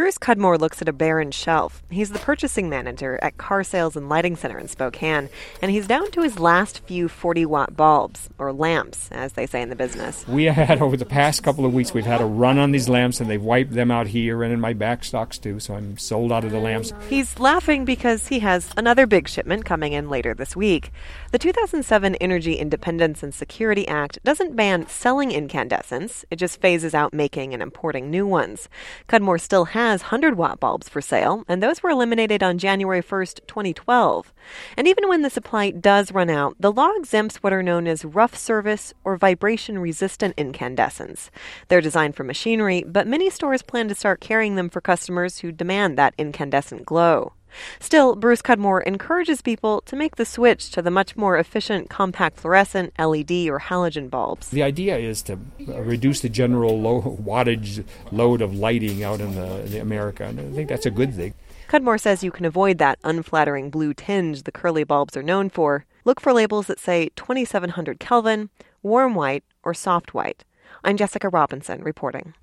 Bruce Cudmore looks at a barren shelf. He's the purchasing manager at Car Sales and Lighting Center in Spokane, and he's down to his last few 40-watt bulbs, or lamps, as they say in the business. We had, over the past couple of weeks, we've had a run on these lamps, and they've wiped them out here and in my back stocks, too, so I'm sold out of the lamps. He's laughing because he has another big shipment coming in later this week. The 2007 Energy Independence and Security Act doesn't ban selling incandescents. It just phases out making and importing new ones. Cudmore still has 100-watt bulbs for sale, and those were eliminated on January 1st, 2012. And even when the supply does run out, the law exempts what are known as rough service or vibration-resistant incandescents. They're designed for machinery, but many stores plan to start carrying them for customers who demand that incandescent glow. Still, Bruce Cudmore encourages people to make the switch to the much more efficient compact fluorescent, LED, or halogen bulbs. The idea is to reduce the general low wattage load of lighting out in the America, and I think that's a good thing. Cudmore says you can avoid that unflattering blue tinge the curly bulbs are known for. Look for labels that say 2700 Kelvin, warm white, or soft white. I'm Jessica Robinson reporting.